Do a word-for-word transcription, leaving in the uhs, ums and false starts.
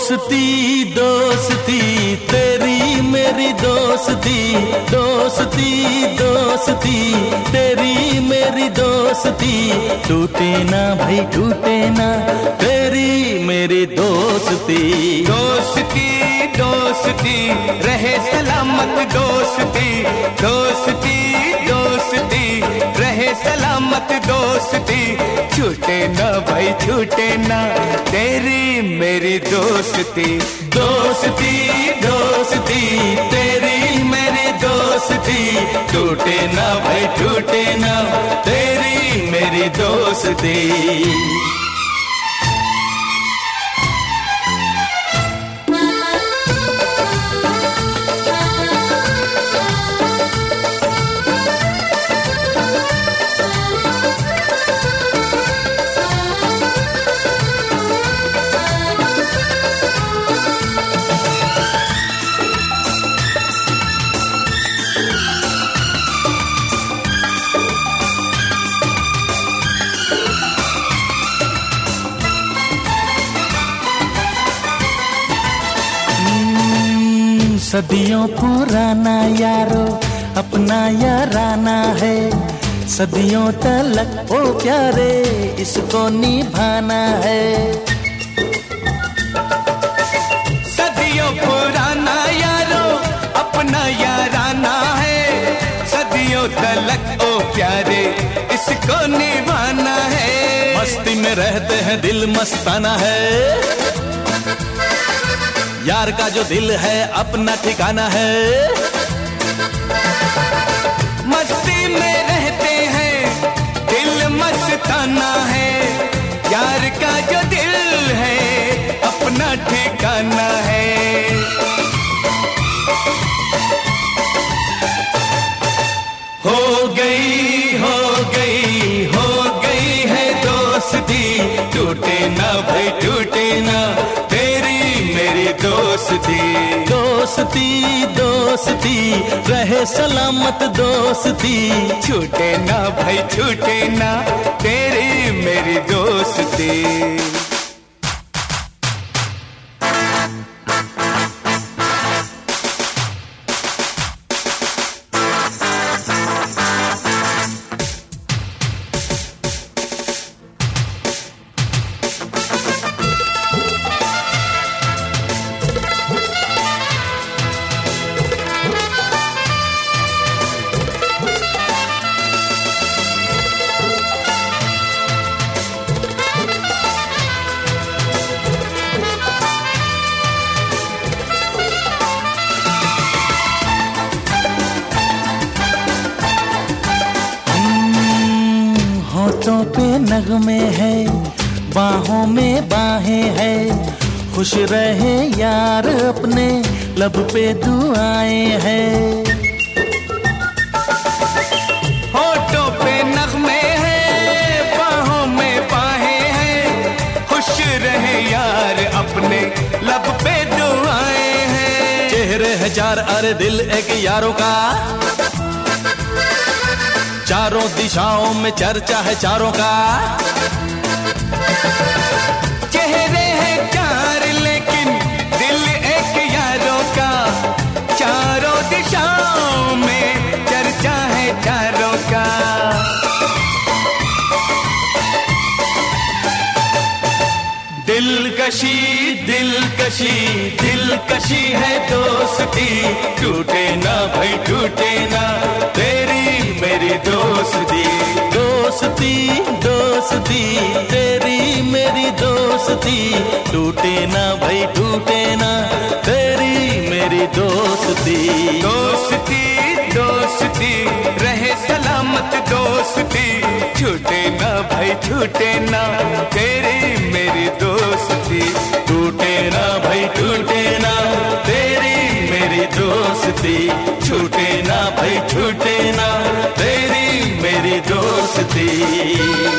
दोस्ती दोस्ती तेरी मेरी दोस्ती, दोस्ती दोस्ती तेरी मेरी दोस्ती, टूटे ना भाई टूटे ना तेरी मेरी दोस्ती। दोस्ती दोस्ती रहे सलामत दोस्ती, दोस्ती दोस्ती रहे सलामत दोस्ती, छूटे ना भाई छूटे ना तेरी मेरी दोस्ती। दोस्ती दोस्ती तेरी मेरी दोस्ती, टूटे ना भाई टूटे ना तेरी मेरी दोस्ती। सदियों पुराना यारो अपना याराना है, सदियों तलक ओ प्यारे इसको निभाना है। सदियों पुराना यारो अपना याराना है, सदियों तलक ओ प्यारे इसको निभाना है। मस्ती में रहते हैं दिल मस्ताना है, यार का जो दिल है अपना ठिकाना है। मस्ती में रहते हैं दिल मस्ताना है, यार का जो दिल है अपना ठिकाना है। हो गई हो गई हो गई है दोस्ती, टूटे ना भाई टूटे ना तेरी मेरी दोस्ती। दोस्ती दोस्ती रहे सलामत दोस्ती, छूटे ना भाई छूटे ना तेरी मेरी दोस्ती। होठों पे नगमे है बाहों में बाहें है, खुश रहे यार अपने लब पे दुआएं हैं। होठों पे नगमे है बाहों में बाहें हैं, खुश रहे यार अपने लब पे दुआएं हैं। चेहरे है चार अरे दिल एक यारों का, चारों दिशाओं में चर्चा है चारों का। चेहरे हैं चार लेकिन दिल एक यारों का, चारों दिशाओं में चर्चा है चारों का। दिलकशी दिलकशी दिलकशी है दोस्ती, टूटे ना भाई टूटे ना तेरी मेरी दोस्ती। दोस्ती दोस्ती तेरी मेरी दोस्ती, टूटे ना भाई टूटे ना तेरी मेरी दोस्ती। दोस्ती दोस्ती रहे सलामत दोस्ती, छूटे ना भाई छूटे ना तेरी मेरी दोस्ती। टूटे ना भाई टूटे ना तेरी मेरी दोस्ती, छूटे ना भाई छूटे ना तेरी मेरी दोस्ती।